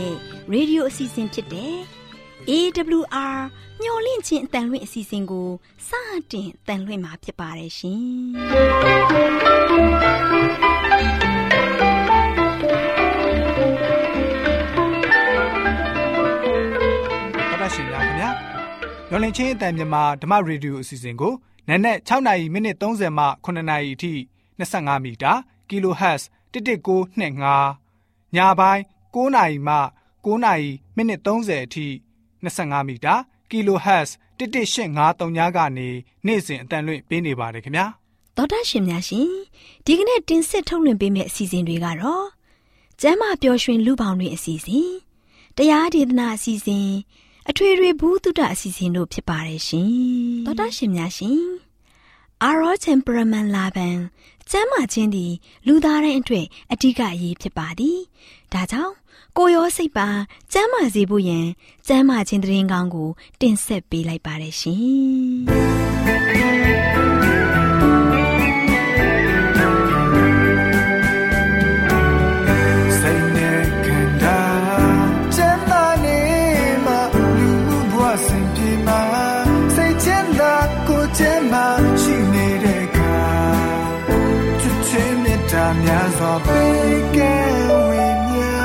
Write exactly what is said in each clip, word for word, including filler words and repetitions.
ရေဒီယိုအစီအစဉ်ဖြစ်တဲ့ အေ ဒဘလျူ အာ မျော်လင့်ခြင်းအတန်လွင့်အစီအစဉ်ကိုစတင်တန်လွင့်မှာဖြစ်ပါတယ်ရှင်။တော်တော်ရှင်များခင်ဗျာမျော်လင့်ခြင်းအတန်မြန်မာဓမ္မရေဒီယိုအစီအစဉ်ကိုနက်နက်၆နာရီမိနစ်၃၀မှ၇နာရီအထိ၂၅မီတာ Kilohertz တစ်တစ်ကိုနှစ်ငါးညပိုင်း၉နာရီမှ၉နာရီမိနစ်၃၀အထိ၂၅မီတာ Kilohertz တစ်တစ်ရှစ်ငါးသုံးညကနေနေ့စဉ်အတန်လွင့်ပေးနေပါတယ်ခင်ဗျာတော်တာရှင်များရှင်ဒီကနေ့တင်ဆက်ထုတ်လွှင့်ပေးမယ့်အစီအစဉ်တွေကတော့ကျမ်းမာပျော်ရွှင်လူပေါင်းတွင်အစီအစဉ်တရားဒေသနာအစီအစဉ်အထွေထွေဘုဒ္ဓအစီအစဉ်တို့ဖြစ်ပါတယ်ရှင်တော်တာရှင်များရှင်အာရော temperament လာပန်ကျမ်းမာခြင်းသည်လူသားတိုင်းအတွက်အဓိကအရေးဖြစ်ပါသည်ဒါကြောင့်ကိုယ်ရောစိတ်ပါကျမ်းမာစေဖို့ယင်ကျမ်းမာခြင်းသတင်းကောင်းကိုတင်ဆက်ပေးလိုက်ပါတယ်ရှင်စိတ်နဲ့ခန္ဓာကျမ်းမာနေမှလူဘဝစဉ်ပြေမှာစိတ်ချမ်းသာကိုယ်ကျမ်းမာရှိနေတဲ့အခါချစ်ချင်းမြတ်တာများစွာပေးကဲဝေမျှ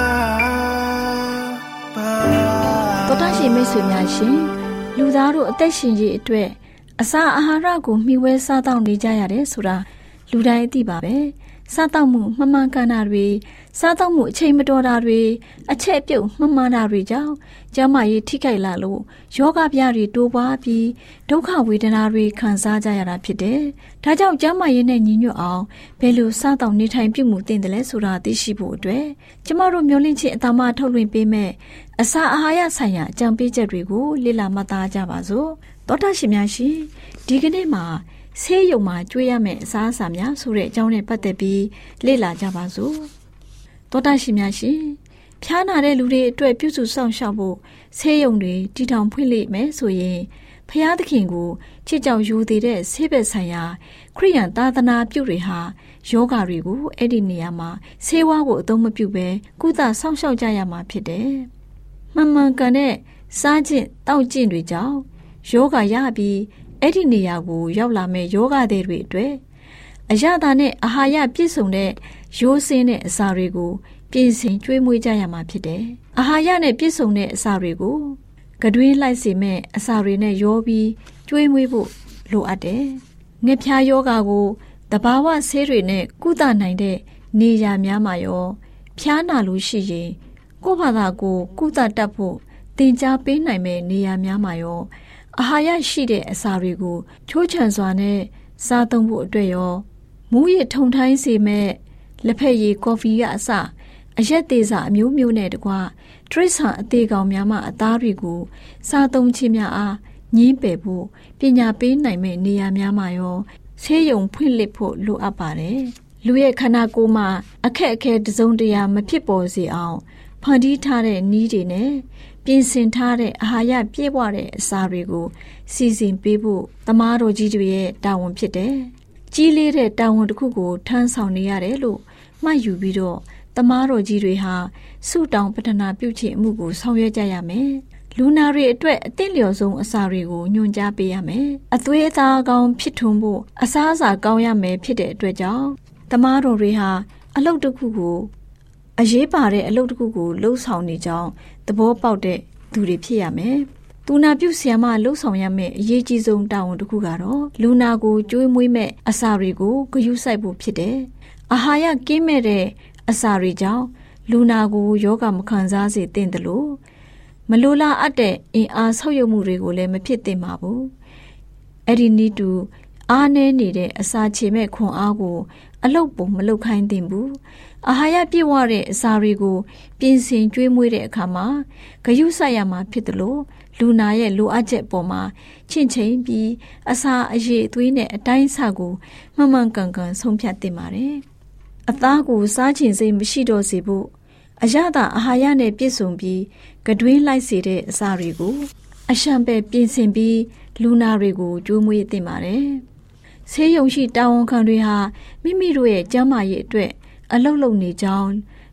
ပါတော်တာရှင်မိတ်ဆွေများရှင်လူသားတို့အသက်ရှင်ရေးအတွက်အစာအာဟာရကိုမျှဝဲစားတောက်နေကြရတယ်ဆိုတာလူတိုင်းသိပါပဲစားတောက်မှုမမှန်ကန်တာတွေစားတောက်မှုအချိန်မတော်တာတွေအချက်ပြုတ်မမှန်တာတွေကြောင့်ကျန်းမာရေးထိခိုက်လာလို့ယောဂဗျာတွေတိုးပွားပြီးဒုက္ခဝေဒနာတွေခံစားကြရတာဖြစ်တယ်။ဒါကြောင့်ကျန်းမာရေးနဲ့ညီညွတ်အောင်ဘယ်လိုစားတောက်နေထိုင်ပြုမှုသင့်တယ်လဲဆိုတာသိရှိဖို့အတွက်ကျမတို့မျိုးလင့်ချင်းအတမထုတ်လွှင့်ပေးမဲ့အစာအာဟာရဆိုင်ရာအကြံပေးချက်တွေကိုလေ့လာမှတ်သားကြပါစို့။သောတာရှင်များရှင်ဒီကနေ့မှာဆေးရုံမှာကျွေးရမယ့်အစားအစာများဆိုတဲ့အကြောင်းနဲ့ပတ်သက်ပြီးလေ့လာကြပါစို့။သောတာရှင်များရှင်ဖျားနာတဲ့လူတွေအတွက်ပြုစုဆောင်ရှောက်ဖို့ဆေးရုံတွေတည်ထောင်ဖွင့်လှစ်မယ်ဆိုရင်ဖျားသခင်ကိုချစ်ကြောက်ယူသေးတဲ့ဆေးဘက်ဆိုင်ရာခရိယန်သာသနာပြုတွေဟာယောဂတွေကိုအဲ့ဒီနေရာမှာဆေးဝါးကိုအသုံးမပြုဘဲကုသဆောင်ရှောက်ကြရမှာဖြစ်တယ်။မှန်မှန်ကန်တဲ့စားခြင်းတောက်ခြင်းတွေကြောင့်ယောဂရပြီးအဲ့ဒီနေရာကိုရောက်လာမဲ့ယောဂတွေတွေအတွက်အရသာနဲ့အာဟာရပြည့်စုံတဲ့ရိုးစင်းတဲ့အစာတွေကိုပြင်ဆင်ကျွေးမွေးကြရမှာဖြစ်တယ်။အာဟာရနဲ့ပြည့်စုံတဲ့အစာတွေကိုကတွင်းလိုက်စေမဲ့အစာတွေနဲ့ရောပြီးကျွေးမွေးဖို့လိုအပ်တယ်။ငှက်ဖျားယောဂါကိုတဘာဝဆေးတွေနဲ့ကုသနိုင်တဲ့နေရာများမှာရောဖျားနာလို့ရှိရင်ကိုယ့်ဘာသာကိုကုသတတ်ဖို့သင်ကြားပေးနိုင်မဲ့နေရာများမှာရောအာဟာရရှိတဲ့အစာတွေကိုချိုးချံစွာနဲ့စားသုံးဖို့အတွက်ရောမူးယစ်ထုံထိုင်းစေမဲ့လက်ဖက်ရည်ကော်ဖီကအစအရက်သေးစာအမျိုးမျိုးနဲ့တကွတရိษံအသေးကောင်များမှအသားတွေကိုစားသုံးခြင်းများအားညှင်းပယ်ဖို့ပညာပေးနိုင်မဲ့နေရာများမှာရောဆေးရုံဖွင့်လှစ်ဖို့လိုအပ်ပါတယ်လူရဲ့ခန္ဓာကိုယ်မှာအခက်အခဲတစုံတရာမဖြစ်ပေါ်စေအောင်ဖန်တီးထားတဲ့နည်းတွေနဲ့ပြင်ဆင်ထားတဲ့အာဟာရပြည့်ဝတဲ့အစာတွေကိုစီစဉ်ပေးဖို့သမားတော်ကြီးတွေရဲ့တာဝန်ဖြစ်တယ်။ကြီးလေးတဲ့တာဝန်တစ်ခုကိုထမ်းဆောင်နေရတယ်လို့မှတ်ယူပြီးတော့သမားတော်ကြီးတွေဟာဆုတောင်းပတနာပြုခြင်းအမှုကိုဆောင်ရွက်ကြရမယ်။လူနာတွေအတွက်အသင့်လျော်ဆုံးအစာတွေကိုညွှန်ကြားပေးရမယ်။အသွေးအသားကောင်းဖြစ်ထွန်းဖို့အစားအစာကောင်းရမယ်ဖြစ်တဲ့အတွက်ကြောင့်သမားတော်တွေဟာအလုပ်တစ်ခုကိုအရေးပါတဲ့အလုပ်တစ်ခုကိုလှုပ်ဆောင်နေကြောင်းသဘောပေါက်တဲ့သူတွေဖြစ်ရမယ်။သူနာပြုဆရာမလှုပ်ဆောင်ရမယ့်အရေးကြီးဆုံးတာဝန်တစ်ခုကတော့လူနာကိုကျွေးမွေးမဲ့အစာတွေကိုဂရုစိုက်ဖို့ဖြစ်တယ်။အာဟာရကင်းမဲ့တဲ့အစာတွေကြောင့်လူနာကိုယောဂမခံစားစေသင့်တယ်လို့မလိုလားအပ်တဲ့အင်အားဆောက်ရုပ်မှုတွေကိုလည်းမဖြစ်သင့်ပါဘူး။အဲ့ဒီနည်းတူအားနည်းနေတဲ့အစာချေမဲ့ခွန်အားကိုအလုတ်ပုံမလုတ်ခိုင်းသင့်ဘူး။အာဟာရပြည့်ဝတဲ့အစာတွေကိုပြင်ဆင်ကျွေးမွေးတဲ့အခါမှာဂရုစိုက်ရမှာဖြစ်တယ်လို့လူနာရဲ့လိုအပ်ချက်ပေါ်မှာချင့်ချိန်ပြီးအစာအရည်အသွေးနဲ့အတိုင်းအဆကိုမှန်မှန်ကန်ကန်ဆုံးဖြတ်သင့်ပါတယ်။အသားကိုစားချင်စိတ်မရှိတော့စေဖို့အရသာအာဟာရနဲ့ပြည့်စုံပြီးကတွင်းလိုက်စေတဲ့အစာတွေကိုအရှံပဲပြင်ဆင်ပြီးလူနာတွေကိုကျွေးမွေးသင့်ပါတယ်။ဆေးရုံရှိတာဝန်ခံတွေဟာမိမိတို့ရဲ့ကျန်းမာရေးအတွက်အလုပ်လုပ်နေကြောင်း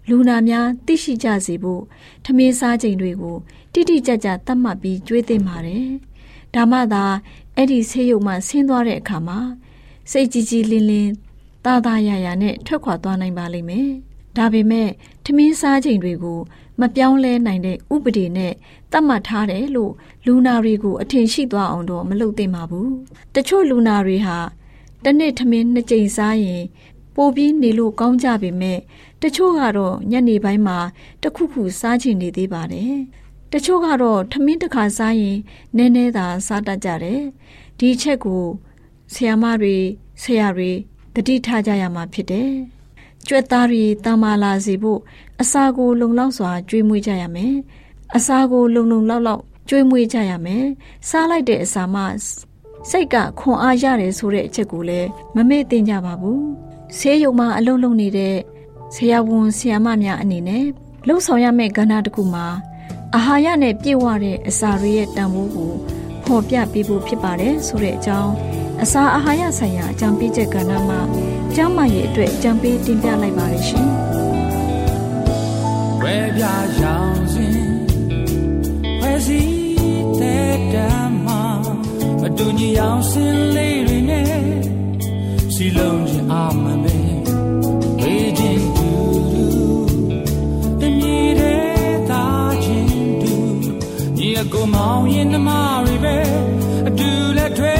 လူနာများသိရှိကြစေဖို့ထမင်းစားချိန်တွေကိုတိတိကျကျသတ်မှတ်ပြီးကြွေးသင့်ပါတယ်။ဒါမှသာအဲ့ဒီဆေးရုံမှဆင်းသွားတဲ့အခါမှာစိတ်ကြည်ကြည်လင်းလင်းသာသာရရနဲ့ထွက်ခွာသွားနိုင်ပါလိမ့်မယ်။ဒါပေမဲ့ထမင်းစားချိန်တွေကိုမပြောင်းလဲနိုင်တဲ့ဥပဒေနဲ့သတ်မှတ်ထားတယ်လို့လူနာတွေကိုအထင်ရှိသွားအောင်တော့မလုပ်သင့်ပါဘူး။တချို့လူနာတွေဟာတစ်နေ့ထမင်းနှစ်ကြိမ်စားရင်ပိုပြီးနေလို့ကောင်းကြပေမဲ့တချို့ကတော့ညနေပိုင်းမှာတစ်ခုခုစားချင်နေသေးပါတယ်။တချို့ကတော့ထမင်းတစ်ခါစားရင်နည်းနည်းသာစားတတ်ကြတယ်။ဒီချက်ကိုဆရာမတွေဆရာတွေသတိထားကြရမှာဖြစ်တယ်။ကြွက်သားတွေတာမာလာစေဖို့အစာကိုလုံလောက်စွာကျွေးမွေးကြရမယ်။အစာကိုလုံလုံလောက်လောက်ကျွေးမွေးကြရမယ်။စားလိုက်တဲ့အစာမှစိတ်ကခွန်အားရတယ်ဆိုတဲ့အချက်ကိုလည်းမမေ့သင့်ကြပါဘူး။ဆေးရုံမှာအလုပ်လုပ်နေတဲ့ဆရာဝန်ဆရာမများအနေနဲ့လှုပ်ဆောင်ရမယ့်ကဏ္ဍတစ်ခုမှာအာဟာရနဲ့ပြည့်ဝတဲ့အစာတွေရဲ့တန်ဖိုးကိုဖော်ပြပေးဖို့ဖြစ်ပါတယ်ဆိုတဲ့အကြောင်းအစာအာဟာရဆိုင်ရာအကြံပေးချက်ကဏ္ဍမှာကျန်းမာရေးအတွက်အကြံပေးတင်ပြလိုက်ပါရရှင်။ဝဲပြရောင်စဉ်ဝဲစီတဲ့တမ်းမှာမတူညီအောင်စင်လေးတွေနဲ့စီလုံးချင်အောင်မမေဝေးခြင်းတူတူတမီတဲ့သားခြင်းတူညီအကိုမောင်ရင်နှမတွေပဲအတူလက်ထွေ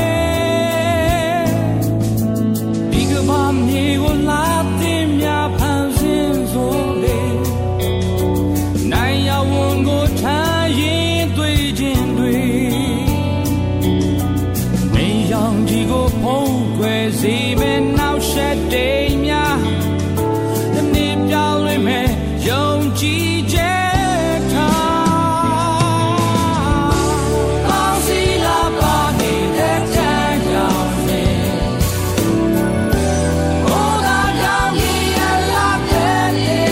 ဒီကဘာမြေကိုလာတင်များဖန်ဆင်းဆိုလေနိုင်ရဝန်ကိုထားရင်တွေ့ခြင်းတွေနေရောင်ဒီကိုဖုံးကွယ်စေပဲနောက်ဆက်တေးများတနေ့ပြောင်းလဲမဲ့ယုံကြည်ချက်ထားကောင်းစီလာပါနေတဲ့တန်ကြောင်နေဘောကကြောင်ကြီးရလာတဲ့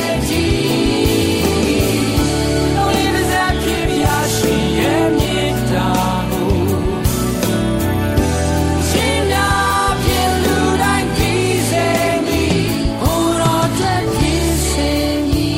ကြီးလုံးလေးတစ်စက်ဖြစ်ပြရှိရဲ့မြေတာကိုရှင်များဖြစ်လူတိုင်းကြီးစေမီဘုရောတက်ကြီးစေမီ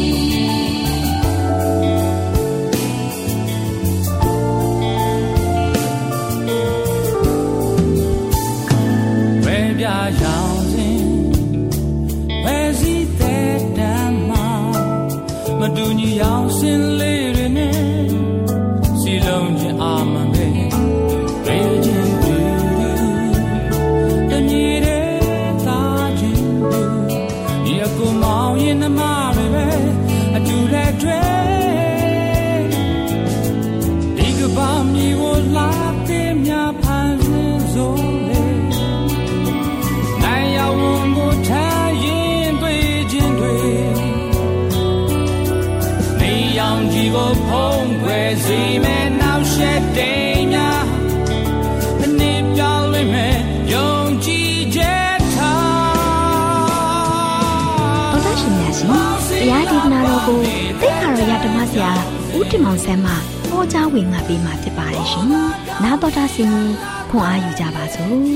ဝဲပြရောင်စဉ်ဝဲစီတဲ့တမ်းမှာမတူညီအောင်စင်လေးတွေနဲ့စီလုံးချင်းအာမမဲဝေးခြင်းတူတူတမီတဲ့သားခြင်းတူဒီအကူမောင်ရင်နှမတွေပဲအတူလက်တွဲဒီကဘာမြေကိုလာတဲ့များဖန်ဆင်းဆိုလေနိုင်ရဝန်ကိုထားရင်တွေ့ခြင်းတွေနေရောင်ကြီးကိုဖုံးကွယ်စေမဲ့နောက်ဆက်တေးများတနေ့ပြောင်းလဲမဲ့ယုံကြည်ချက်ထားတော်သားရှင်များရှင်တရားဒေသနာတော်ကိုသိက္ခာတော်ရဓမ္မဆရာဦးတင်မောင်ဆန်းမှဟောကြားဝင်ငါပေးมาဖြစ်ပါတယ်ရှင်။နားတော်တာဆင်ခွန်အားယူကြပါစို့။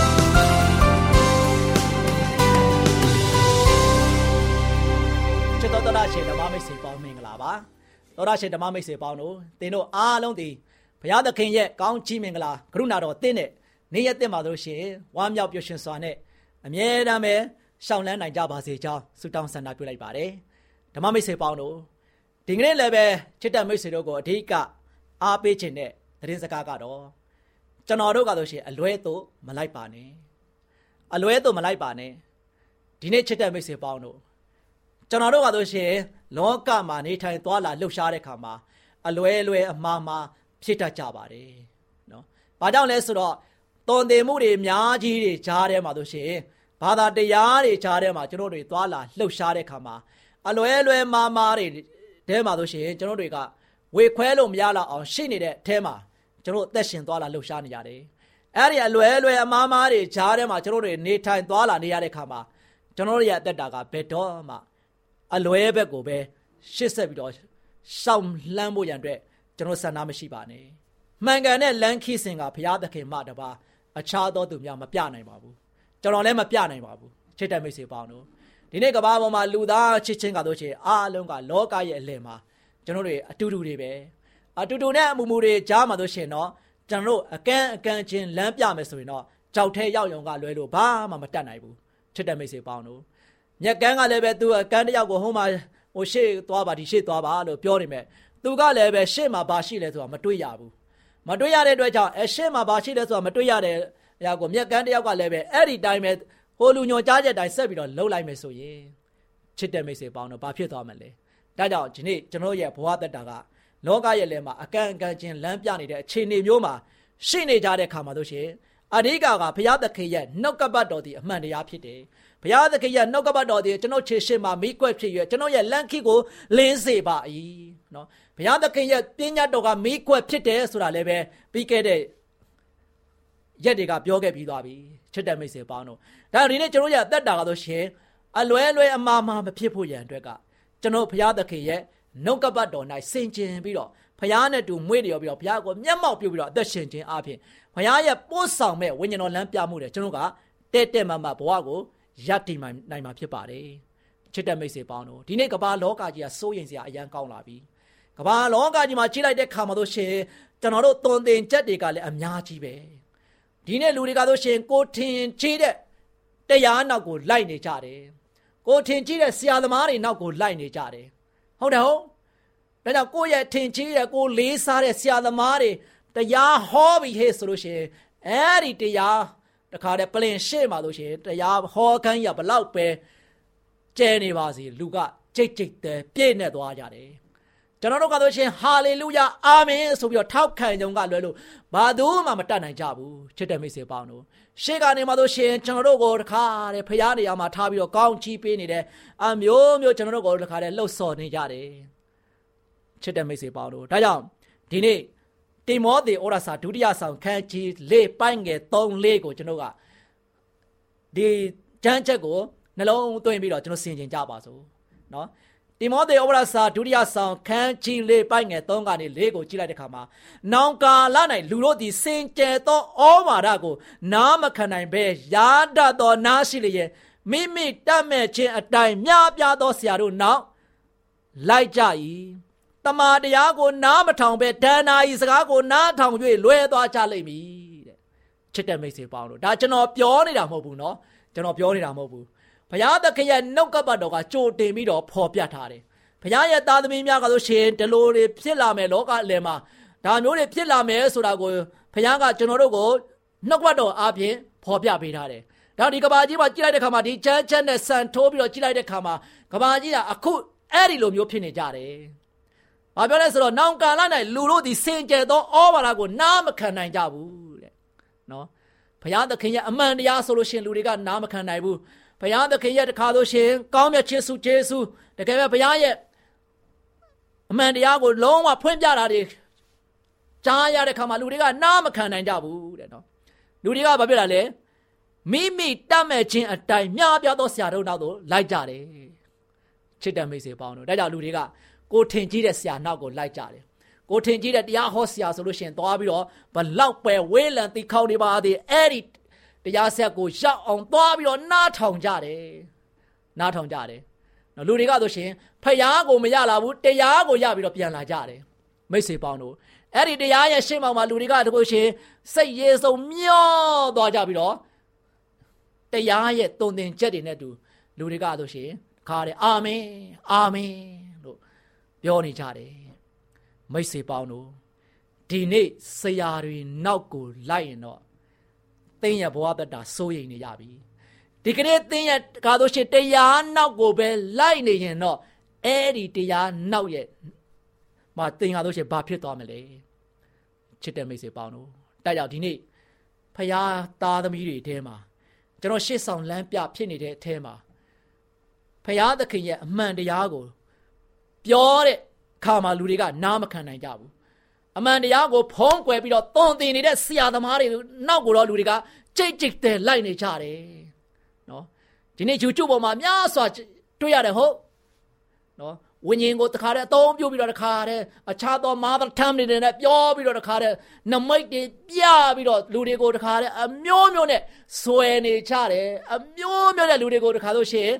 ချစ်တော်တော်ရှင်ဓမ္မမိတ်ဆွေပေါင်းမင်္ဂလာပါတော်ရရှင်ဓမ္မမိတ်ဆွေပေါင်းတို့သင်တို့အားလုံးဒီဘုရားသခင်ရဲ့ကောင်းချီးမင်္ဂလာကရုဏာတော်သင်နဲ့နေ့ရက်သင်ပါလို့ရှိရင်ဝမ်းမြောက်ပျော်ရွှင်စွာနဲ့အမြဲတမ်းပဲရှောင်လန်းနိုင်ကြပါစေကြောင်းဆုတောင်းဆန္ဒပြုလိုက်ပါတယ်ဓမ္မမိတ်ဆွေပေါင်းတို့ဒီကနေ့လည်းပဲချစ်တဲ့မိတ်ဆွေတို့ကိုအဓိကအားပေးခြင်းတဲ့သတင်းစကားကတော့ကျွန်တော်တို့ကဆိုရှင်အလွဲသို့မလိုက်ပါနဲ့အလွဲသို့မလိုက်ပါနဲ့ဒီနေ့ချစ်တဲ့မိတ်ဆွေပေါင်းတို့ကျွန်တော်တို့ကဆိုရှင်လောကမှာနေထိုင်သွားလာလှုပ်ရှားတဲ့ခါမှာအလွဲလွဲအမှားမှားဖြစ်တတ်ကြပါတယ်နော်။ဘာကြောင့်လဲဆိုတော့တုန်တင်မှုတွေအများကြီးတွေကြားထဲမှာဆိုရှင်ဘာသာတရားတွေကြားထဲမှာကျွန်တော်တွေသွားလာလှုပ်ရှားတဲ့ခါမှာအလွဲလွဲမှားမှားတွေထဲမှာဆိုရှင်ကျွန်တော်တွေကဝေခွဲလို့မရတော့အောင်ရှိနေတဲ့အထဲမှာကျွန်တော်အသက်ရှင်သွားလာလှုပ်ရှားနေရတယ်။အဲ့ဒီအလွဲလွဲအမှားမှားတွေကြားထဲမှာကျွန်တော်တွေနေထိုင်သွားလာနေရတဲ့ခါမှာကျွန်တော်တို့ရဲ့အသက်တာကဘယ်တော့မှအလွဲဘက်ကိုပဲရှစ်ဆက်ပြီးတော့ရှောင်လှမ်းဖို့ရန်အတွက်ကျွန်တော်ဆန္ဒမရှိပါနဲ့မှန်ကန်တဲ့လမ်းခီးစဉ်ကဘုရားသခင်မှတပါအခြားသောသူများမပြနိုင်ပါဘူးကျွန်တော်လည်းမပြနိုင်ပါဘူးချစ်တဲ့မိတ်ဆွေပေါင်းတို့ဒီနေ့ကဘာပေါ်မှာလူသားချစ်ချင်းကတော့ချင်းအားလုံးကလောကရဲ့အလယ်မှာကျွန်တော်တို့အတူတူတွေပဲအတူတူနဲ့အမူမူတွေကြားမှာတို့ရှင်တော့ကျွန်တော်တို့အကန့်အကန့်ချင်းလမ်းပြမယ်ဆိုရင်တော့ကြောက်ထဲရောက်ရုံကလွဲလို့ဘာမှမတတ်နိုင်ဘူးချစ်တဲ့မိတ်ဆွေပေါင်းတို့မြက်ကန်းကလည်းပဲသူအကန့်တစ်ယောက်ကိုဟိုမှာဟိုရှေ့သွားပါဒီရှေ့သွားပါလို့ပြောနေမယ်သူကလည်းပဲရှေ့မှာဘာရှိလဲဆိုတာမတွေ့ရဘူးမတွေ့ရတဲ့အတွက်ကြောင့်အရှေ့မှာဘာရှိလဲဆိုတာမတွေ့ရတဲ့အရာကိုမြက်ကန်းတစ်ယောက်ကလည်းပဲအဲ့ဒီတိုင်းပဲဟိုလူညွန်ကြားချက်တိုင်းဆက်ပြီးတော့လှုပ်လိုက်မယ်ဆိုရင်ချစ်တဲ့မိတ်ဆွေပေါင်းတို့ဘာဖြစ်သွားမလဲဒါကြောင့်ဒီနေ့ကျွန်တော်ရဲ့ဘဝတက်တာကလောကရဲ့လယ်မှာအကန့်အကန့်ချင်းလမ်းပြနေတဲ့အခြေအနေမျိုးမှာရှိနေကြတဲ့ခါမှာတို့ရှင်အဓိကကဘုရားသခင်ရဲ့နှုတ်ကပတ်တော်ဒီအမှန်တရားဖြစ်တယ်ဘုရားသခင်ရဲ့နှုတ်ကပတ်တော်ဒီကျွန်တော်ခြေရှိမှာမိကွက်ဖြစ်ရကျွန်တော်ရဲ့လမ်းခီကိုလင်းစေပါ၏နော်ဘုရားသခင်ရဲ့ပညာတော်ကမိကွက်ဖြစ်တယ်ဆိုတာလည်းပဲပြီးခဲ့တဲ့ရက်တွေကပြောခဲ့ပြီးသွားပြီချစ်တဲ့မိတ်ဆွေပေါင်းတို့ဒါဒီနေ့ကျွန်တော်ရဲ့အသက်တာကတော့ရှင်အလွဲလွဲအမှားမှားမဖြစ်ဖို့ရန်အတွက်ကကျွန်တော်ဘုရားသခင်ရဲ့နှုတ်ကပတ်တော်၌ဆင်ခြင်ပြီးတော့ဘုရားနဲ့တူမွေးလျော်ပြီးတော့ဘုရားကိုမျက်မှောက်ပြုပြီးတော့အသက်ရှင်ခြင်းအပြင်ဘုရားရဲ့ပို့ဆောင်မဲ့ဝိညာဉ်တော်လမ်းပြမှုတွေကျွန်တော်ကတဲ့တဲ့မမဘဝကိုရတည်နိုင်မှာဖြစ်ပါတယ်ချစ်တဲ့မိတ်ဆွေပေါင်းတို့ဒီနေ့ကမ္ဘာလောကကြီးကစိုးရိမ်စရာအရန်ကောင်းလာပြီကမ္ဘာလောကကြီးမှာကြီးလိုက်တဲ့ခါမှာတို့ရှင်ကျွန်တော်တို့သွန်သင်ချက်တွေကလည်းအများကြီးပဲဒီနေ့လူတွေကတို့ရှင်ကိုထင်ကြီးတဲ့တရားနောက်ကိုလိုက်နေကြတယ်ကိုထင်ကြီးတဲ့ဆရာသမားတွေနောက်ကိုလိုက်နေကြတယ်ဟုတ်တယ်ဟုတ်ဒါကြောင့်ကိုယ့်ရဲ့ထင်ကြီးတဲ့ကိုလေးစားတဲ့ဆရာသမားတွေတရားဟောပြီးဟဲ့ဆိုလို့ရှိရင်အဲ့ဒီတရားတခါတည်းပလင်ရှေ့မှာလို့ရှိရင်တရားဟောခန်းရဘလောက်ပဲကျဲနေပါစေလူကကြိတ်ကြိတ်တဲ့ပြည့်နေသွားကြတယ်ကျွန်တော်တို့ကတော့ရှင်ဟာလေလုယာအာမင်ဆိုပြီးတော့ထောက်ခံကြုံကလွယ်လို့ဘာသူမှမတတ်နိုင်ကြဘူးချစ်တဲ့မိတ်ဆွေပေါင်းတို့ရှေ့ကနေမှလို့ရှင်ကျွန်တော်တို့ကိုတခါတည်းဖရားနေရာမှာထားပြီးတော့ကောင်းချီးပေးနေတယ်အမျိုးမျိုးကျွန်တော်တို့ကိုတခါတည်းလှုပ်ဆော်နေကြတယ်ချစ်တဲ့မိတ်ဆွေပေါင်းတို့ဒါကြောင့်ဒီနေ့တိမောသေဩရစာဒုတိယဆောင်ခန်းကြီးလေးပိုင်းငယ်သုံးလေးကိုကျွန်တော်ကဒီကျမ်းချက်ကိုနှလုံးသွင်းပြီးတော့ကျွန်တော်ဆင်ခြင်ကြပါစို့နော်တိမောသေဩဝါဒစာဒုတိယဆောင်ခန်းကြီးလေးပိုင်းငယ်သုံးကနေလေးကိုကြည့်လိုက်တဲ့အခါမှာနောင်ကာလ၌လူတို့သည်စင်ကြယ်သောဩဝါဒကိုနားမခံနိုင်ဘဲယာဒသောနားရှိလျက်မိမိတတ်မဲ့ခြင်းအတိုင်းမြားပြားသောဆရာတို့နောက်လိုက်ကြ၏တမန်တရားကိုနားမထောင်ဘဲဒဏ္ဍာဤစကားကိုနားထောင်၍လွဲသွားကြလိမ့်မည်တဲ့ချစ်တဲ့မိတ်ဆွေပေါင်းတို့ဒါကျွန်တော်ပြောနေတာမဟုတ်ဘူးเนาะကျွန်တော်ပြောနေတာမဟုတ်ဘူးဘုရားသခင်ရဲ့နှုတ်ကပတ်တော်ကကြိုတင်ပြီးတော့ဖော်ပြထားတယ်ဘုရားရဲ့သားသမီးများကဆိုရှင်ဒီလိုတွေဖြစ်လာမယ်လောကအလယ်မှာဒါမျိုးတွေဖြစ်လာမယ်ဆိုတာကိုဘုရားကကျွန်တော်တို့ကိုနှုတ်ကပတ်တော်အားဖြင့်ဖော်ပြပေးထားတယ်ဒါဒီကဘာကြီးမှာကြည့်လိုက်တဲ့ခါမှာဒီချမ်းချမ်းနဲ့ဆန်ထိုးပြီးတော့ကြည့်လိုက်တဲ့ခါမှာကဘာကြီးကအခုအဲ့ဒီလိုမျိုးဖြစ်နေကြတယ်ဘာပြောလဲဆိုတော့နောင်ကာလ၌လူတို့ဒီစင်ကြယ်သောဩဝါဒကိုနားမခံနိုင်ကြဘူးတဲ့နော်ဘုရားသခင်ရဲ့အမှန်တရားဆိုလို့ရှင်လူတွေကနားမခံနိုင်ဘူးဘုရားသခင်ရဲ့တခါလို့ရှင်ကောင်းမြတ်ခြင်းစုကျေးဇူးတကယ်ပဲဘုရားရဲ့အမှန်တရားကိုလုံးဝဖွင့်ပြတာတွေကြားရတဲ့ခါမှာလူတွေကနားမခံနိုင်ကြဘူးတဲ့နော်လူတွေကဘာဖြစ်လာလဲမိမိတတ်မဲ့ခြင်းအတိုင်းမြားပြားသောဆရာတို့နောက်သို့လိုက်ကြတယ်ချစ်တဲ့မိတ်ဆွေပေါင်းတို့ဒါကြောင့်လူတွေကကိုထင်ကြီးတဲ့ဆရာနောက်ကိုလိုက်ကြတယ်ကိုထင်ကြီးတဲ့တရားဟောဆရာဆိုလို့ရှိရင်သွားပြီးတော့ဘလောက်ပဲဝေးလံတိခေါင်းနေပါသေးအဲ့ဒီတရားဆက်ကိုရောက်အောင်သွားပြီးတော့နားထောင်ကြတယ်နားထောင်ကြတယ်နော်လူတွေကဆိုရှင်ဖယားကိုမရလာဘူးတရားကိုရပြီးတော့ပြန်လာကြတယ်မိတ်ဆွေပေါင်းတို့အဲ့ဒီတရားရဲ့ရှေ့မှောက်မှာလူတွေကတခုရှင်စိတ်ရေးဆုံးမျောသွားကြပြီးတော့တရားရဲ့တုံသင်ချက်တွေနဲ့တူလူတွေကဆိုရှင်ခါတယ်အာမင်အာမင်လို့ပြောနေကြတယ်မိတ်ဆွေပေါင်းတို့ဒီနေ့ဆရာတွေနောက်ကိုလိုက်ရင်တော့သင်ရဲ့ဘဝတတာစိုးရိမ်နေရပြီဒီကနေ့သင်ရဲ့ကားလို့ရှိတရားနောက်ကိုပဲလိုက်နေရင်တော့အဲ့ဒီတရားနောက်ရဲ့မှာသင်ကားလို့ရှိဘာဖြစ်သွားမလဲချစ်တဲ့မိတ်ဆွေပေါင်းတို့တိုက်ကြောင့်ဒီနေ့ဖယားသားသမီးတွေအဲထဲမှာကျွန်တော်ရှေ့ဆောင်လမ်းပြဖြစ်နေတဲ့အထဲမှာဖယားသခင်ရဲ့အမှန်တရားကိုပြောတဲ့ခါမှာလူတွေကနားမခံနိုင်ကြဘူးအမှန်တရားကိုဖုံးကွယ်ပြီးတော့သွန်သင်နေတဲ့ဆရာသမားတွေနောက်ကိုတော့လူတွေကကြိတ်ကြိတ်တဲ့လိုက်နေကြတယ်နော်ဒီနေ့ YouTube ပေါ်မှာများစွာတွေ့ရတယ်ဟုတ်နော်ဝိညာဉ်ကိုတခါတည်းအသုံးပြုပြီးတော့တခါတည်းအခြားသော mother tongue တွေနဲ့ပြောပြီးတော့တခါတည်းနမိတ်တွေပြပြီးတော့လူတွေကိုတခါတည်းအမျိုးမျိုးနဲ့ဆွဲနေကြတယ်အမျိုးမျိုးနဲ့လူတွေကိုတခါလို့ရှိရင်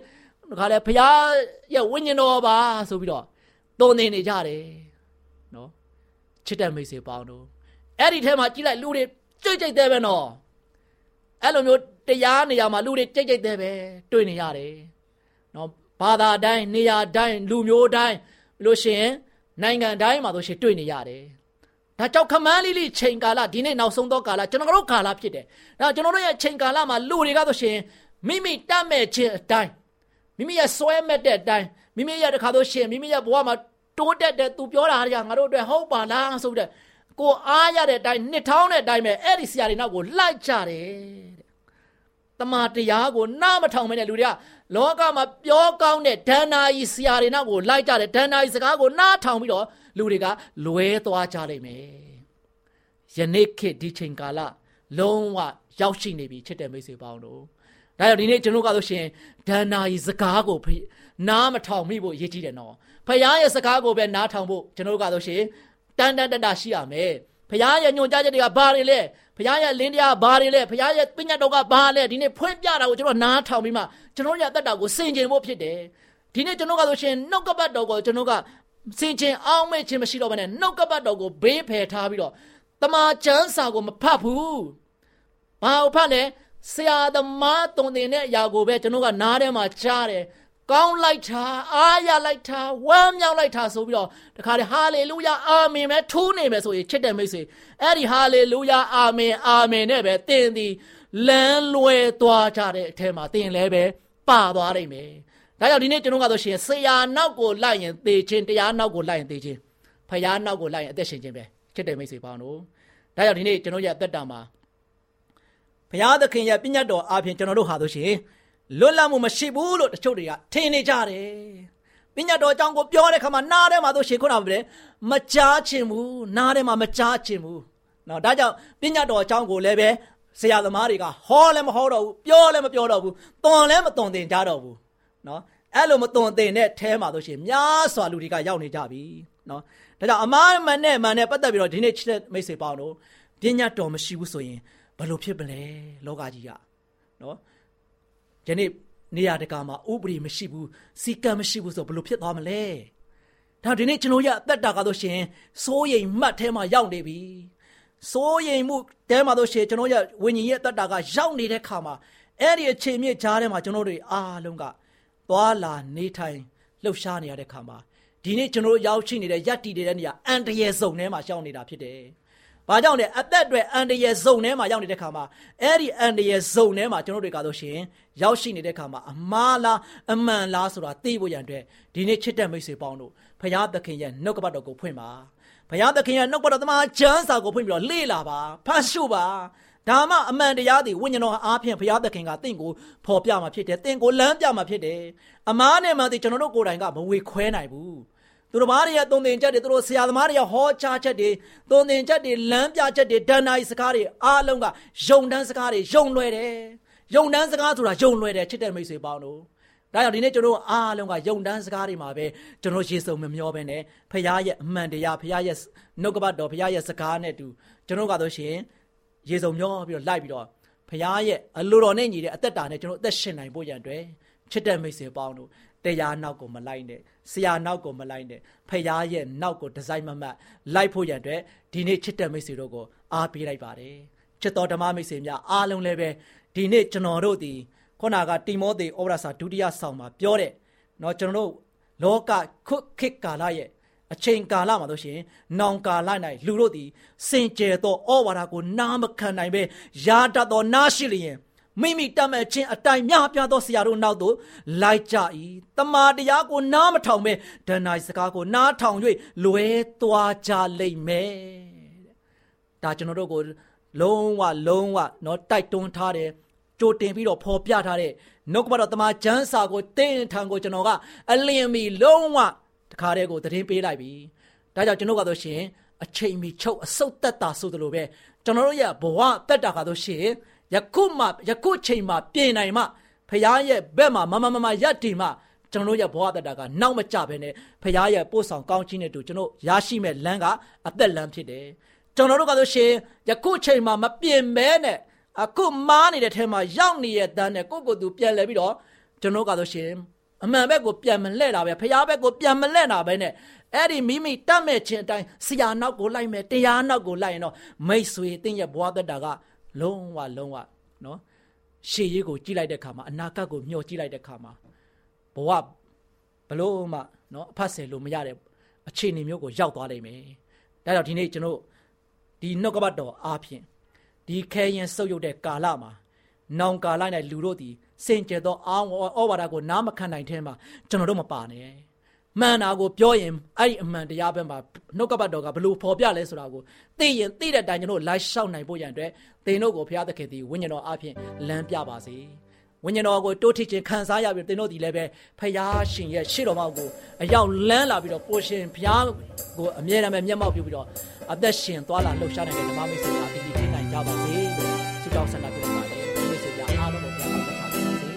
တခါလေဘုရားရဲ့ဝိညာဉ်တော်ပါဆိုပြီးတော့သွန်သင်နေကြတယ်နော်ချစ်တဲ့မိတ်ဆွေပေါင်းတို့အဲ့ဒီထဲမှာကြည့်လိုက်လူတွေကြိတ်ကြိတ်သေးပဲနော်အဲ့လိုမျိုးတရားနေရာမှာလူတွေကြိတ်ကြိတ်သေးပဲတွေ့နေရတယ်နော်ဘာသာတိုင်းနေရာတိုင်းလူမျိုးတိုင်းလို့ရှိရင်နိုင်ငံတိုင်းမှာဆိုရှင်တွေ့နေရတယ်ဒါကြောင့်ခမန်းလေးလေးချိန်ကာလဒီနေ့နောက်ဆုံးသောကာလကျွန်တော်တို့ကာလဖြစ်တယ်ဒါကျွန်တော်တို့ရဲ့ချိန်ကာလမှာလူတွေကဆိုရှင်မိမိတတ်မဲ့ခြင်းအတိုင်းမိမိရဲ့စွဲမဲ့တဲ့အတိုင်းမိမိရဲ့တခါဆိုရှင်မိမိရဲ့ဘဝမှာတိုးတက်တဲ့သူပြောတာတွေကငါတို့အတွက်ဟုတ်ပါလားဆိုတဲ့ကိုအားရတဲ့အတိုင်းနှစ်ထောင်းတဲ့အတိုင်းပဲအဲ့ဒီဆရာတွေနောက်ကိုလိုက်ကြတယ်တဲ့တမန်တရားကိုနားမထောင်မဲတဲ့လူတွေကလောကမှာပြောကောင်းတဲ့ဒဏ္ဍာရီဆရာတွေနောက်ကိုလိုက်ကြတယ်ဒဏ္ဍာရီစကားကိုနားထောင်ပြီးတော့လူတွေကလွဲသွားကြလိမ့်မယ်ယနေ့ခေတ်ဒီချိန်ကာလလုံးဝရောက်ရှိနေပြီချစ်တဲ့မိတ်ဆွေပေါင်းတို့ဒါကြောင့်ဒီနေ့ကျွန်တော်ကဆိုရှင်ဒဏ္ဍာရီစကားကိုနားမထောင်မိဖို့ရည်ကြီးတယ်နော်ဖခင်ရဲ့စကားကိုပဲနားထောင်ဖို့ကျွန်တော်ကဆိုရှင်တန်တန်တတရှိရမယ်ဖခင်ရဲ့ညွှန်ကြားချက်တွေကဘာတွေလဲဖခင်ရဲ့လင်းတရားဘာတွေလဲဖခင်ရဲ့ပညာတော်ကဘာလဲဒီနေ့ဖွင့်ပြတာကိုကျွန်တော်နားထောင်ပြီးမှကျွန်တော်ရဲ့အသက်တာကိုဆင်ခြင်ဖို့ဖြစ်တယ်ဒီနေ့ကျွန်တော်ကဆိုရှင်နှုတ်ကပတ်တော်ကိုကျွန်တော်ကဆင်ခြင်အောင်မဲ့ခြင်းမရှိတော့ဘဲနဲ့နှုတ်ကပတ်တော်ကိုဘေးဖယ်ထားပြီးတော့တမန်ကျမ်းစာကိုမဖတ်ဘူးဘာလို့ဖတ်လဲဆရာသမားတုံတင်တဲ့အရာကိုပဲကျွန်တော်ကနားထဲမှာကြားတယ်ကောင်းလိုက်တာအားရလိုက်တာဝမ်းမြောက်လိုက်တာဆိုပြီးတော့တခါလေဟာလေလုယာအာမင်ပဲထိုးနေမယ်ဆိုရင်ချစ်တဲ့မိတ်ဆွေအဲ့ဒီဟာလေလုယာအာမင်အာမင်နဲ့ပဲသင်သည်လမ်းလွဲသွားကြတဲ့အထဲမှာသင်လည်းပဲပါသွားနိုင်မယ်ဒါကြောင့်ဒီနေ့ကျွန်တော်ကဆိုရှင်ဆရာနောက်ကိုလိုက်ရင်သေခြင်းတရားနောက်ကိုလိုက်ရင်သေခြင်းဖခင်နောက်ကိုလိုက်ရင်အသက်ရှင်ခြင်းပဲချစ်တဲ့မိတ်ဆွေပေါင်းတို့ဒါကြောင့်ဒီနေ့ကျွန်တော်ရဲ့အသက်တာမှာဘုရားသခင်ရဲ့ပညတ်တော်အားဖြင့်ကျွန်တော်တို့ဟာဆိုရှင်လွတ်လပ်မှုမရှိဘူးလို့တချို့တွေကထင်နေကြတယ်ပညတ်တော်အကြောင်းကိုပြောတဲ့ခါမှာနားထဲမှာဆိုရှင်ခုနကပြောမကြားချင်ဘူးနားထဲမှာမကြားချင်ဘူးနော်ဒါကြောင့်ပညတ်တော်အကြောင်းကိုလည်းပဲဆရာသမားတွေကဟောလည်းမဟောတော့ဘူးပြောလည်းမပြောတော့ဘူးသွန်လည်းမသွန်သင်ကြတော့ဘူးနော်အဲ့လိုမသွန်သင်တဲ့အဲမှာဆိုရှင်များစွာလူတွေကရောက်နေကြပြီနော်ဒါကြောင့်အမားမှန်နဲ့မှန်နဲ့ပတ်သက်ပြီးတော့ဒီနေ့ချစ်တဲ့မိတ်ဆွေပေါင်းတို့ပညတ်တော်မရှိဘူးဆိုရင်ဘယ်လိုဖြစ်ပလဲလောကကြီးကနော်ယနေ့နေရာတကာမှာဥပဒေမရှိဘူးစီကံမရှိဘူးဆိုဘယ်လိုဖြစ်သွားမလဲဒါဒီနေ့ကျွန်တော်ရအသက်တာကားဆိုရှင်စိုးရိမ်မှတ်ထဲမှာရောက်နေပြီစိုးရိမ်မှုတဲမှာဆိုရှင်ကျွန်တော်ရဝိညာဉ်ရဲ့အသက်တာကရောက်နေတဲ့ခါမှာအဲ့ဒီအခြေမြစ်ကြားထဲမှာကျွန်တော်တို့အားလုံးကသွားလာနေထိုင်လှုပ်ရှားနေရတဲ့ခါမှာဒီနေ့ကျွန်တော်တို့ရောက်ရှိနေတဲ့ယက်တီတဲ့နေရာအန်တရယ်စုံထဲမှာရောက်နေတာဖြစ်တယ်။ဘာကြောင့်လဲအသက်တွေအန်တရယ်စုံထဲမှာရောက်နေတဲ့ခါမှာအဲ့ဒီအန်တရယ်စုံထဲမှာကျွန်တော်တို့ကဆိုရှင်ရောက်ရှိနေတဲ့ခါမှာအမှားလားအမှန်လားဆိုတာသိဖို့ရန်အတွက်ဒီနေ့ချစ်တဲ့မိတ်ဆွေပေါင်းတို့ဘုရားသခင်ရဲ့နှုတ်ကပတ်တော်ကိုဖွင့်ပါ။ဘုရားသခင်ရဲ့နှုတ်ကပတ်တော်သမာကျမ်းစာကိုဖွင့်ပြီးတော့လေ့လာပါဖတ်ရှုပါ။ဒါမှအမှန်တရားတွေဝိညာဉ်တော်အားဖြင့်ဘုရားသခင်ကတင့်ကိုဖော်ပြမှာဖြစ်တယ်။တင့်ကိုလမ်းပြမှာဖြစ်တယ်။အမားနဲ့မှဒီကျွန်တော်တို့ကိုယ်တိုင်ကမဝေခွဲနိုင်ဘူး။သူတို့ဘာတွေရသုံးသင်ချက်တွေသူတို့ဆရာသမားတွေရဟောကြားချက်တွေသုံးသင်ချက်တွေလမ်းပြချက်တွေဒဏ္ဍာရီစကားတွေအားလုံးကယုံတန်းစကားတွေယုံလွယ်တယ်။ယုံတန်းစကားဆိုတာယုံလွယ်တယ်ချစ်တဲ့မိတ်ဆွေပေါင်းတို့။ဒါကြောင့်ဒီနေ့ကျွန်တော်အားလုံးကယုံတန်းစကားတွေမှာပဲကျွန်တော်ရေစုံမမျောပဲနဲ့ဘုရားရဲ့အမှန်တရားဘုရားရဲ့နှုတ်ကပတ်တော်ဘုရားရဲ့စကားနဲ့တူကျွန်တော်ကတော့ရှင်ရေစုံမျောပြီးတော့လိုက်ပြီးတော့ဘုရားရဲ့အလိုတော်နဲ့ညီတဲ့အသက်တာနဲ့ကျွန်တော်အသက်ရှင်နိုင်ဖို့ရန်အတွက်ချစ်တဲ့မိတ်ဆွေပေါင်းတို့တရားနောက်ကိုမလိုက်နဲ့ဆရာနောက်ကိုမလိုက်နဲ့ဖခင်ရဲ့နောက်ကိုဒီဇိုင်းမမတ်လိုက်ဖို့ရန်အတွက်ဒီနေ့ချစ်တဲ့မိတ်ဆွေတို့ကိုအားပေးလိုက်ပါတယ်ချစ်တော်ဓမ္မမိတ်ဆွေများအားလုံးလည်းပဲဒီနေ့ကျွန်တော်တို့ဒီခုနကတိမောသေဩဝါဒစာဒုတိယဆောင်မှာပြောတဲ့เนาะကျွန်တော်တို့လောကခုခေတ်ကာလရဲ့အချိန်ကာလမှာတို့ရှင်နောင်ကာလ၌လူတို့သည်စင်ကြယ်သောဩဝါဒကိုနားမခံနိုင်ပဲယာတတ်သောနားရှိလျင်မိမိတတ်မဲ့ခြင်းအတိုင်းများပြားသောဆရာတို့နောက်သို့လိုက်ကြ၏တမာတရားကိုနားမထောင်ပဲဒဏ္ဍာရီစကားကိုနားထောင်၍လွဲသွားကြလိမ့်မယ်ဒါကျွန်တော်တို့ကိုလုံးဝလုံးဝเนาะတိုက်တွန်းထားတယ်ကြိုတင်ပြီးတော့ဖော်ပြထားတဲ့နှုတ်ကပတ်တော်တမန်ကျမ်းစာကိုတင်းထံကိုကျွန်တော်ကအလင်းမီလုံးဝတခါတည်းကိုသတင်းပေးလိုက်ပြီဒါကြောင့်ကျွန်တော်ကတော့ရှင်အချိန်မီချုပ်အဆုတ်သက်တာဆိုသလိုပဲကျွန်တော်တို့ရဲ့ဘဝတက်တာကတော့ရှင်ယခုမှယခုချိန်မှပြင်နိုင်မှဖခင်ရဲ့ဘက်မှာမမမမရက်တည်မှကျွန်တော်ရဲ့ဘဝတက်တာကနောက်မကျဘဲနဲ့ဖခင်ရဲ့ပို့ဆောင်ကောင်းခြင်းနဲ့တူကျွန်တော်ရရှိမဲ့လမ်းကအသက်လမ်းဖြစ်တယ်ကျွန်တော်တို့ကတော့ရှင်ယခုချိန်မှမပြင်မဲနဲ့အခုမားနေတဲ့ထဲမှာရောက်နေတဲ့တန်းနဲ့ကိုယ့်ကိုယ်သူပြန်လဲပြီးတော့ကျွန်တော်ကတော့ရှင်အမှန်ဘက်ကိုပြန်မလှည့်တာပဲဖျားဘက်ကိုပြန်မလှည့်တာပဲနဲ့အဲ့ဒီမိမိတတ်မဲ့ခြင်းအတိုင်းဆရာနောက်ကိုလိုက်မယ်တရားနောက်ကိုလိုက်ရင်တော့မိတ်ဆွေတင်းရဲ့ဘဝသက်တာကလုံးဝလုံးဝနော်ရှေ့ရေးကိုကြည့်လိုက်တဲ့ခါမှာအနာဂတ်ကိုမျှော်ကြည့်လိုက်တဲ့ခါမှာဘဝဘလို့မှနော်အဖတ်ဆယ်လို့မရတဲ့အခြေအနေမျိုးကိုရောက်သွားနိုင်မယ်ဒါကြောင့်ဒီနေ့ကျွန်တော်ဒီနှုတ်ကပတ်တော်အားဖြင့်ဒီခဲရင်ဆုပ်ယုပ်တဲ့ကာလမှာနောင်ကာလ၌လူတို့သည်စင်ကြယ်သောအောင်းဩဝါဒကိုနားမခံနိုင်တဲ့မှာကျွန်တော်တို့မပါနဲ့မှန်တာကိုပြောရင်အဲ့ဒီအမှန်တရားဘက်မှာနှုတ်ကပတ်တော်ကဘလို့ဖော်ပြလဲဆိုတာကိုသိရင်သိတဲ့အတိုင်းကျွန်တော်လိုက်လျှောက်နိုင်ဖို့ရန်အတွက်သင်တို့ကိုဘုရားသခင်သည်ဝိညာဉ်တော်အားဖြင့်လမ်းပြပါစေဝိညာဉ်တော်ကိုတိုးထခြင်းခံစားရပြီးသင်တို့ဒီလည်းပဲဖျားရှင်ရဲ့ရှေ့တော်မှာကိုအရောက်လန်းလာပြီးတော့ကိုရှင်ဖျားကိုအမြဲတမ်းမျက်မှောက်ပြုပြီးတော့အသက်ရှင်သွားလာလှုပ်ရှားနေတဲ့ဓမ္မမိတ်ဆွေများတည်တည်နိုင်ကြပါစေဆုတောင်းဆန္ဒပြုပါတယ်မိတ်ဆွေများအားလုံးကိုပြန်ပါချပါစေ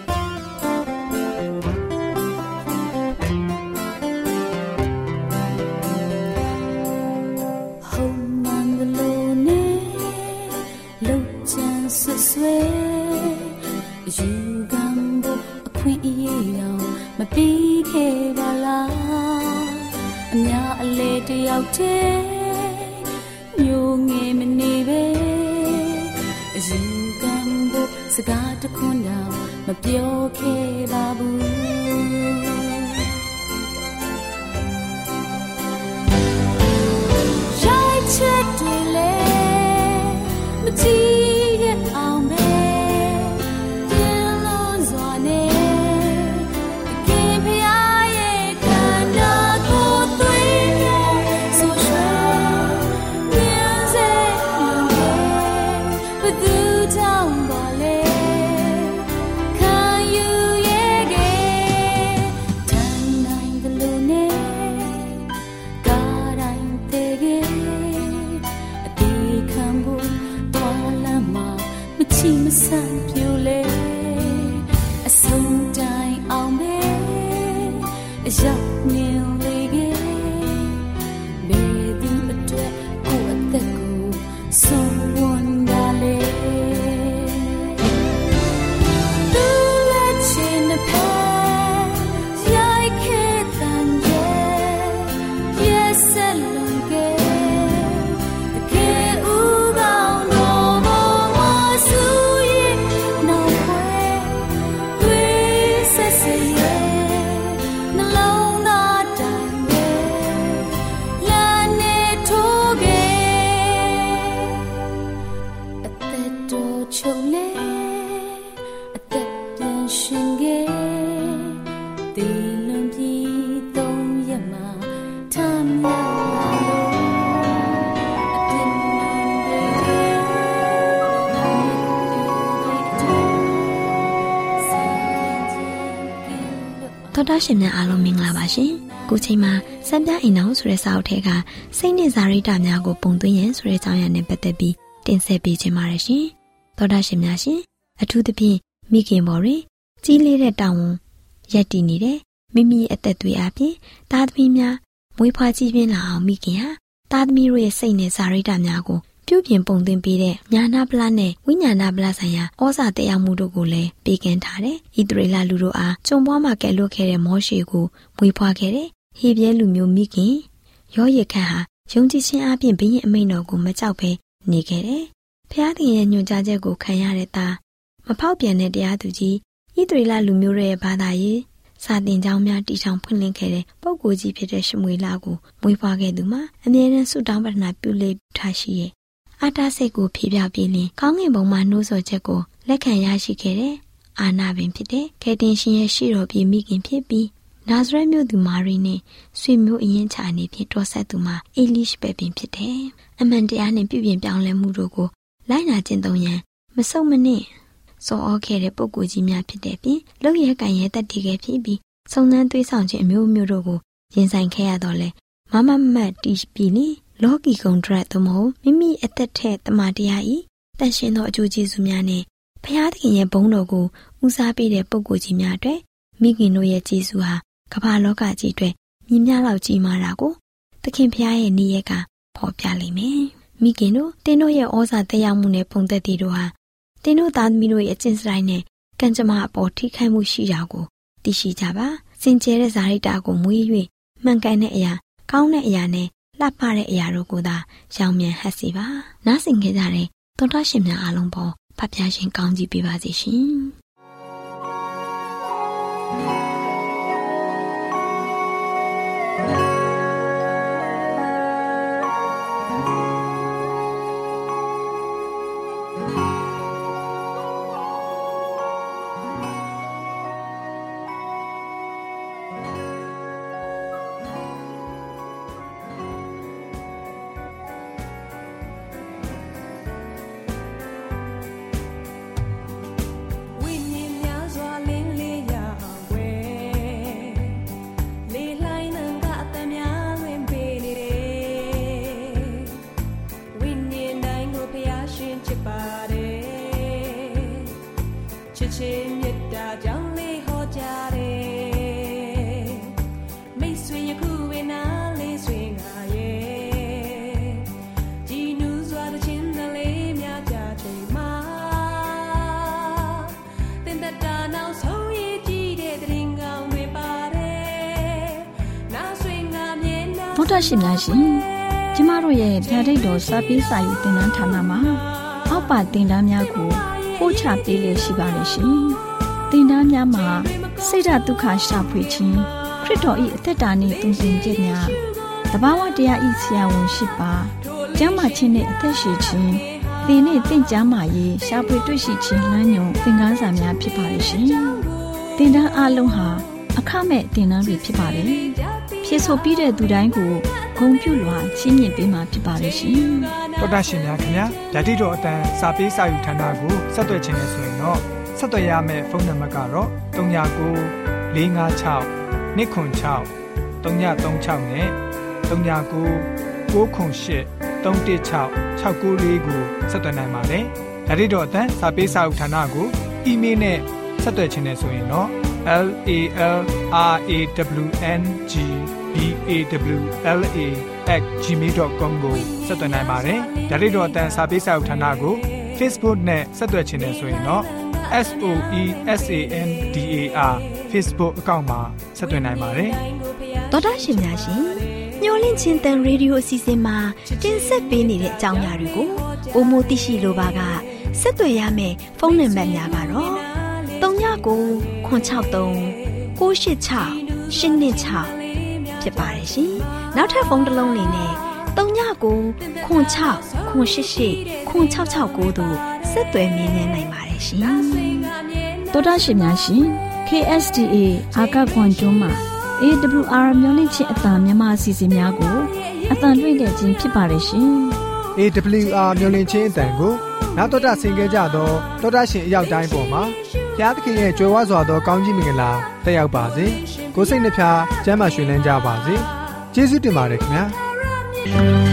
ဆွေယူကံဖို့အခွင့်အရေးအောင်မပြီးခဲ့ပါလားအများအလေတယောက်တည်းမျိုးငယ်မနေပဲယူကံဖို့စကားတခွန်းတော့မပြောခဲ့ပါဘူးရိုက်ချက်တွေလေမကြည့်တော်တော်ရှင်များအားလုံးမင်္ဂလာပါရှင်။ခုချိန်မှာစံပြအိမ်အောင်ဆိုတဲ့စာအုပ်ထဲကစိတ်နဲ့ဇာရိတများကိုပုံသွင်းရန်ဆိုတဲ့အကြောင်းအရာနဲ့ပတ်သက်ပြီးတင်ဆက်ပေးခြင်းပါတယ်ရှင်။တော်တော်ရှင်များရှင်အထူးသဖြင့်မိခင်ပေါ်တွင်ကြီးလေးတဲ့တောင်ဝန်ရက်တည်နေတဲ့မိမိအသက်သွေးအပြင်သားသမီးများမွေးဖွားကြီးပြင်းလာအောင်မိခင်ဟာသားသမီးတို့ရဲ့စိတ်နဲ့ဇာရိတများကိုပြုပြင်ပုံသွင်းပေးတဲ့ညာနာပလနဲ့ဝိညာဏပလဆိုင်ရာဩဇာတရားမှုတို့ကိုလည်းပေးကမ်းထားတယ်။ဣသရေလလူတို့အားကျုံပွားမှာကဲလွတ်ခဲ့တဲ့မောရှေကိုမွေးဖွားခဲ့တဲ့ဟေဘရဲလူမျိုးမိခင်ယောယခန့်ဟာယုံကြည်ခြင်းအပြင်ဘုရင်အမိန့်တော်ကိုမကြောက်ဘဲနေခဲ့တယ်။ဖျားသခင်ရဲ့ညွှန်ကြားချက်ကိုခံရတဲ့သားမဖောက်ပြန်တဲ့တရားသူကြီးဣသရေလလူမျိုးရဲ့ဘာသာရေးစာသင်ကျောင်းများတည်ထောင်ဖွင့်လှစ်ခဲ့တဲ့ပုဂ္ဂိုလ်ကြီးဖြစ်တဲ့ရှမွေလကိုမွေးဖွားခဲ့သူမှာအမြဲတမ်းဆုတောင်းပတနာပြုလေ့ထားရှိရဲ့အာတာစိတ်ကိုဖြေပြပြီးလင်ကောင်းငင်ဘုံမှာနှိုးဆော်ချက်ကိုလက်ခံရရှိခဲ့တဲ့အာနာပင်ဖြစ်တဲ့ခေတင်ရှင်ရဲ့ရှိတော်ပြည်မိခင်ဖြစ်ပြီးနာဇရက်မြို့သူမာရီနဲ့ဆွေမျိုးအရင်ချအနေဖြင့်တော်ဆက်သူမှာအေလိရှဘက်ပင်ဖြစ်တယ်။အမှန်တရားနဲ့ပြုပြင်ပြောင်းလဲမှုတို့ကိုလိုက်နာကျင့်သုံးရန်မဆုတ်မနစ်စောဩခဲ့တဲ့ပုဂ္ဂိုလ်ကြီးများဖြစ်တဲ့ပြင်လောက်ရဲကန်ရဲတက်တည်ခဲ့ဖြစ်ပြီးစုံစမ်းသွေးဆောင်ခြင်းအမျိုးမျိုးတို့ကိုရင်ဆိုင်ခဲ့ရတော့လေမမမတ်တီးပြီးလေလောကီကွန်ထရက်သို့မဟုတ်မိမိအသက်ထက်တမန်တရားဤတန်ရှင်းသောအကျိုးကျေးဇူးများနဲ့ဖျားသခင်ရဲ့ဘုန်းတော်ကိုဦးစားပေးတဲ့ပုဂ္ဂိုလ်ကြီးများအတွက်မိခင်တို့ရဲ့ကျေးဇူးဟာကမ္ဘာလောကကြီးအတွက်မြင်များလောက်ကြီးမားတာကိုသခင်ဖျားရဲ့နေ့ရက်ကဖော်ပြလိမ့်မယ်။မိခင်တို့တင်းတို့ရဲ့ဩဇာသက်ရောက်မှုနဲ့ပုံသက်တည်တို့ဟာတင်းတို့သားသမီးတို့ရဲ့အကျင့်စရိုက်နဲ့ကံကြမ္မာအပေါ်ထိခိုက်မှုရှိတာကိုသိရှိကြပါ။ဇင်ကျဲတဲ့ဇာတိတာကိုမွေး၍မှန်ကန်တဲ့အရာကောင်းတဲ့အရာနဲ့လှပတဲ့အရာတို့ကိုသာရောင်မြန်ဟပ်စေပါနားဆင်ကြကြတဲ့သောတာရှင်များအားလုံးပေါ်ဖတ်ပြရှင်ကောင်းကြီးပေးပါစေရှင်ဗုဒ္ဓရှင်များရှင်ကျမတို့ရဲ့ဗျာဒိတ်တော်စာပေးစာယူသင်တန်းဌာနမှာအောက်ပါသင်တန်းများကိုပို့ချပေးလေရှိပါလိမ့်ရှင်သင်တန်းများမှာစိတ်ဓာတ်ဒုက္ခရှာဖွေခြင်းခရစ်တော်၏အသက်တာနှင့်တုန်တင်ခြင်းများတဘာဝတရား၏ဆရာဝန်ရှိပါကျမ်းမာခြင်းနှင့်အသက်ရှိခြင်းသင်နှင့်သင်ကျမ်းမာရေးရှာဖွေတွေ့ရှိခြင်းလမ်းညွန်သင်ခန်းစာများဖြစ်ပါလိမ့်ရှင်သင်တန်းအလုံးဟာအခမဲ့သင်တန်းတွေဖြစ်ပါတယ်ဖြည့်ဆို့ပြီးတဲ့သူတိုင်းကိုဂုဏ်ပြုလွှာချီးမြှင့်ပေးမှာဖြစ်ပါလိမ့်ရှင်တော်တာရှင်များခင်ဗျာဓာတိတော်အတန်းစာပေးစာယူဌာနကိုဆက်သွယ်ခြင်းနဲ့ဆိုရင်တော့ဆက်သွယ်ရမယ့်ဖုန်းနံပါတ်ကတော့၃၉၉ ၄၅၆ ၂၇၆ ၃၃၆နဲ့၃၉၉ ၉၈ ၃၁၆ ၆၉၄ကိုဆက်သွယ်နိုင်ပါတယ်ဓာတိတော်အတန်းစာပေးစာယူဌာနကိုအီးမေးလ်နဲ့ဆက်သွယ်ခြင်းနဲ့ဆိုရင်တော့ L A L R A W N G B A W L A at gmail dot com ကိုဆက်သွင်းနိုင်ပါတယ်။ဒါ့အပြင်တော့အတန်းစာပေးစာဥထာဏာကို Facebook နဲ့ဆက်သွယ်ခြင်းနဲ့ဆိုရင်တော့ S O E S A N D A R Facebook အကောင့်မှာဆက်သွင်းနိုင်ပါတယ်။သောတာရှင်များရှင်ညှို့လင့်ချင်းတန်ရေဒီယိုအစီအစဉ်မှာတင်ဆက်ပေးနေတဲ့အကြောင်းအရာတွေကိုပုံမသိရှိလိုပါကဆက်သွယ်ရမယ့်ဖုန်းနံပါတ်များကတော့၃၉၉ ခွန်၆၃ ၉၈၆ ၈၂၆ဖြစ်ပါတယ်ရှင်။နောက်ထပ်ဖုန်းတစ်လုံးလေးနဲ့၃၉၉ ခွန်၆ ခွန်၈၈ ခွန်၆၆၉တို့ဆက်သွယ်မြင်းမြန်းနိုင်ပါတယ်ရှင်။သောတာရှင်များရှင် K S D A အာကခွန်ကျွန်းမှာ A W R မျိုးလင့်ချင်းအတံမြန်မာအစီအစဉ်များကိုအတံလွှင့်တဲ့ခြင်းဖြစ်ပါတယ်ရှင်။ A W R မျိုးလင့်ချင်းအတံကိုနောက်တော်တာဆင်ကြကြတော့တော်တာရှင်အရောက်တိုင်းပေါ်မှာဘုရားသခင်ရဲ့ကြွယ်ဝစွာသောကောင်းကြီးမင်္ဂလာတက်ရောက်ပါစေကိုယ်စိတ်နှဖျားကျမ်းမာရွှင်လန်းကြပါစေကျေးဇူးတင်ပါတယ်ခင်ဗျာ